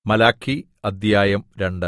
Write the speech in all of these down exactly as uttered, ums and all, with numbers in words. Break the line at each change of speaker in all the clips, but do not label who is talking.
മലാക്കി അദ്ധ്യായം രണ്ട്.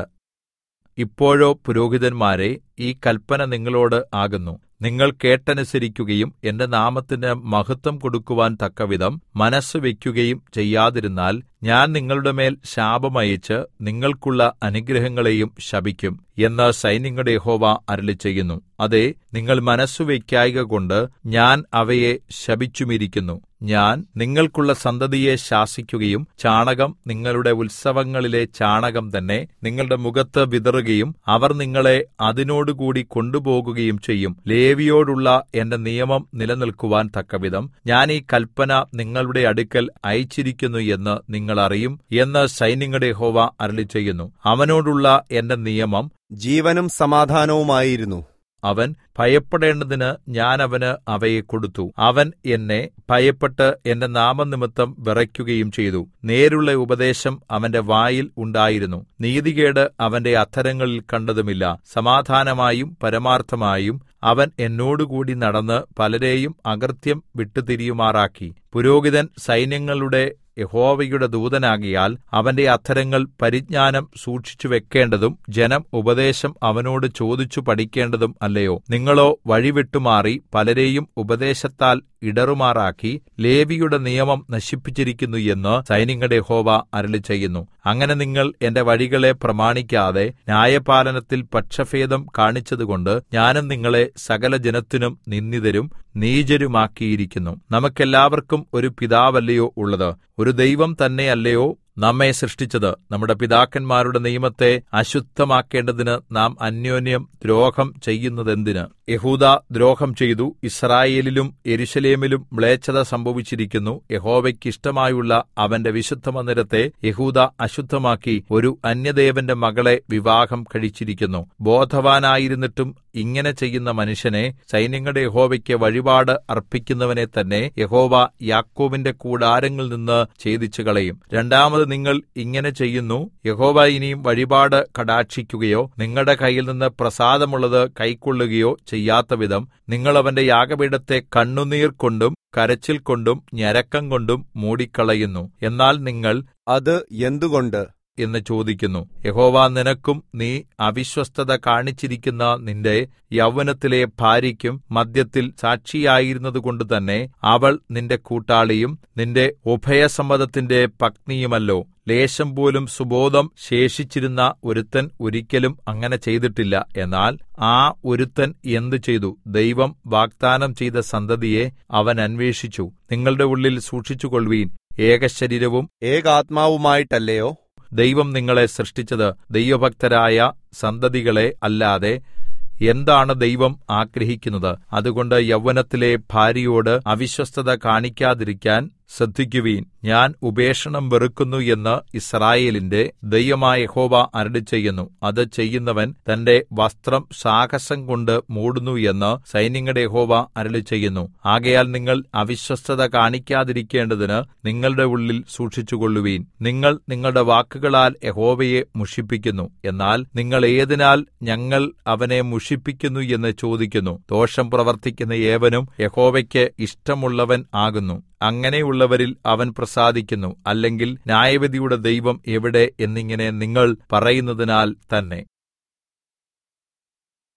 ഇപ്പോഴോ പുരോഹിതന്മാരേ, ഈ കല്പന നിങ്ങളോട് ആകുന്നു. നിങ്ങൾ കേട്ടനുസരിക്കുകയും എന്റെ നാമത്തിന് മഹത്വം കൊടുക്കുവാൻ തക്കവിധം മനസ്സുവെക്കുകയും ചെയ്യാതിരുന്നാൽ ഞാൻ നിങ്ങളുടെ മേൽ ശാപം അയച്ച് നിങ്ങൾക്കുള്ള അനുഗ്രഹങ്ങളെയും ശപിക്കും എന്ന് സൈന്യങ്ങളുടെ യഹോവ അരുളിച്ചെയ്യുന്നു. അതേ, നിങ്ങൾ മനസ്സുവെക്കായ്കകൊണ്ട് ഞാൻ അവയെ ശപിച്ചുമിരിക്കുന്നു. ഞാൻ നിങ്ങൾക്കുള്ള സന്തതിയെ ശാസിക്കുകയും ചാണകം നിങ്ങളുടെ ഉത്സവങ്ങളിലെ ചാണകം തന്നെ നിങ്ങളുടെ മുഖത്ത് വിതറുകയും അവർ നിങ്ങളെ അതിനോടുകൂടി കൊണ്ടുപോകുകയും ചെയ്യും. ലേവിയോടുള്ള എന്റെ നിയമം നിലനിൽക്കുവാൻ തക്കവിധം ഞാൻ ഈ കല്പന നിങ്ങളുടെ അടുക്കൽ അയച്ചിരിക്കുന്നു എന്ന് നിങ്ങൾ അറിയും എന്ന് സൈന്യങ്ങളുടെ യഹോവ അരുളിച്ചെയ്യുന്നു. അവനോടുള്ള എന്റെ നിയമം
ജീവനും സമാധാനവുമായിരുന്നു.
അവൻ ഭയപ്പെടേണ്ടതിന് ഞാൻ അവന് അവയെ കൊടുത്തു. അവൻ എന്നെ ഭയപ്പെട്ട് എന്റെ നാമനിമിത്തം വിറയ്ക്കുകയും ചെയ്തു. നേരുള്ള ഉപദേശം അവന്റെ വായിൽ ഉണ്ടായിരുന്നു. നീതികേട് അവന്റെ അധരങ്ങളിൽ കണ്ടതുമില്ല. സമാധാനമായും പരമാർത്ഥമായും അവൻ എന്നോടുകൂടി നടന്ന് പലരെയും അകൃത്യം വിട്ടുതിരിയുമാറാക്കി. പുരോഹിതൻ സൈന്യങ്ങളുടെ യഹോവയുടെ ദൂതനാകിയാൽ അവന്റെ അധരങ്ങൾ പരിജ്ഞാനം സൂക്ഷിച്ചു വെക്കേണ്ടതും ജനം ഉപദേശം അവനോട് ചോദിച്ചു പഠിക്കേണ്ടതും അല്ലയോ? നിങ്ങളോ വഴിവിട്ടുമാറി പലരെയും ഉപദേശത്താൽ ഇടറുമാറാക്കി ലേവിയുടെ നിയമം നശിപ്പിച്ചിരിക്കുന്നു എന്ന് സൈന്യങ്ങളുടെ യഹോവ അരുളിച്ചെയ്യുന്നു. അങ്ങനെ നിങ്ങൾ എന്റെ വഴികളെ പ്രമാണിക്കാതെ ന്യായപാലനത്തിൽ പക്ഷഭേദം കാണിച്ചതുകൊണ്ട് ഞാനും നിങ്ങളെ സകല ജനത്തിനും നിന്ദിതരും നീചരുമാക്കിയിരിക്കുന്നു. നമുക്കെല്ലാവർക്കും ഒരു പിതാവല്ലയോ ഉള്ളത്? ഒരു ദൈവം തന്നെയല്ലയോ നമ്മെ സൃഷ്ടിച്ചത്? നമ്മുടെ പിതാക്കന്മാരുടെ നിയമത്തെ അശുദ്ധമാക്കേണ്ടതിന് നാം അന്യോന്യം ദ്രോഹം ചെയ്യുന്നതെന്തിന്? യെഹൂദാ ദ്രോഹം ചെയ്തു. യിസ്രായേലിലും യെരൂശലേമിലും മ്ലേച്ഛത സംഭവിച്ചിരിക്കുന്നു. യഹോവയ്ക്ക് ഇഷ്ടമായുള്ള അവന്റെ വിശുദ്ധമന്ദിരത്തെ യെഹൂദാ അശുദ്ധമാക്കി ഒരു അന്യദേവന്റെ മകളെ വിവാഹം കഴിച്ചിരിക്കുന്നു. ബോധവാനായിരുന്നിട്ടും ഇങ്ങനെ ചെയ്യുന്ന മനുഷ്യനെ, സൈന്യങ്ങളുടെ യഹോവയ്ക്ക് വഴിപാട് അർപ്പിക്കുന്നവനെ തന്നെ യഹോവ യാക്കോബിന്റെ കൂടാരങ്ങളിൽ നിന്ന് ഛേദിച്ചു കളയും. രണ്ടാമത് നിങ്ങൾ ഇങ്ങനെ ചെയ്യുന്നു. യഹോവ ഇനിയും വഴിപാട് കടാക്ഷിക്കുകയോ നിങ്ങളുടെ കയ്യിൽ നിന്ന് പ്രസാദമുള്ളത് കൈക്കൊള്ളുകയോ ചെയ്യാത്തവിധം നിങ്ങൾ അവന്റെ യാഗപീഠത്തെ കണ്ണുനീർ കൊണ്ടും കരച്ചിൽ കൊണ്ടും ഞരക്കം കൊണ്ടും മൂടിക്കളയുന്നു. എന്നാൽ നിങ്ങൾ
അത് എന്തുകൊണ്ട്
എന്ന് ചോദിക്കുന്നു. യഹോവ നിനക്കും നീ അവിശ്വസ്തത കാണിച്ചിരിക്കുന്ന നിന്റെ യൗവനത്തിലെ ഭാര്യയ്ക്കും മദ്യത്തിൽ സാക്ഷിയായിരുന്നതുകൊണ്ട് തന്നെ അവൾ നിന്റെ കൂട്ടാളിയും നിന്റെ ഉഭയസമ്മതത്തിന്റെ പത്നിയുമല്ലോ. ലേശം പോലും സുബോധം ശേഷിച്ചിരുന്ന ഒരുത്തൻ ഒരിക്കലും അങ്ങനെ ചെയ്തിട്ടില്ല. എന്നാൽ ആ ഒരുത്തൻ എന്ത് ചെയ്തു? ദൈവം വാഗ്ദാനം ചെയ്ത സന്തതിയെ അവൻ അന്വേഷിച്ചു. നിങ്ങളുടെ ഉള്ളിൽ സൂക്ഷിച്ചുകൊള്ളുവീൻ. ഏകശരീരവും
ഏകാത്മാവുമായിട്ടല്ലയോ
ദൈവം നിങ്ങളെ സൃഷ്ടിച്ചത്? ദൈവഭക്തരായ സന്തതികളെ അല്ലാതെ എന്താണ് ദൈവം ആഗ്രഹിക്കുന്നത്? അതുകൊണ്ട് യൗവനത്തിലെ ഭാര്യയോട് അവിശ്വസ്തത കാണിക്കാതിരിക്കാൻ ശ്രദ്ധിക്കുവീൻ. ഞാൻ ഉപേക്ഷണം വെറുക്കുന്നു എന്ന് യിസ്രായേലിന്റെ ദൈവമായ യഹോവ അരുളിച്ചെയ്യുന്നു. അത് ചെയ്യുന്നവൻ തന്റെ വസ്ത്രം സാഹസം കൊണ്ട് മൂടുന്നു എന്ന് സൈന്യങ്ങളുടെ യഹോവ അരുളിച്ചെയ്യുന്നു. ആകയാൽ നിങ്ങൾ അവിശ്വസ്തത കാണിക്കാതിരിക്കേണ്ടതിന് നിങ്ങളുടെ ഉള്ളിൽ സൂക്ഷിച്ചുകൊള്ളുവീൻ. നിങ്ങൾ നിങ്ങളുടെ വാക്കുകളാൽ യഹോവയെ മുഷിപ്പിക്കുന്നു. എന്നാൽ നിങ്ങൾ ഏതിനാൽ ഞങ്ങൾ അവനെ മുഷിപ്പിക്കുന്നു എന്ന് ചോദിക്കുന്നു. ദോഷം പ്രവർത്തിക്കുന്ന ഏവനും യഹോവയ്ക്ക് ഇഷ്ടമുള്ളവൻ ആകുന്നു. അങ്ങനെയുള്ളവരിൽ അവൻ പ്രസാദിക്കുന്നു. അല്ലെങ്കിൽ ന്യായവിധിയുടെ ദൈവം എവിടെ എന്നിങ്ങനെ നിങ്ങൾ പറയുന്നതിനാൽ തന്നെ.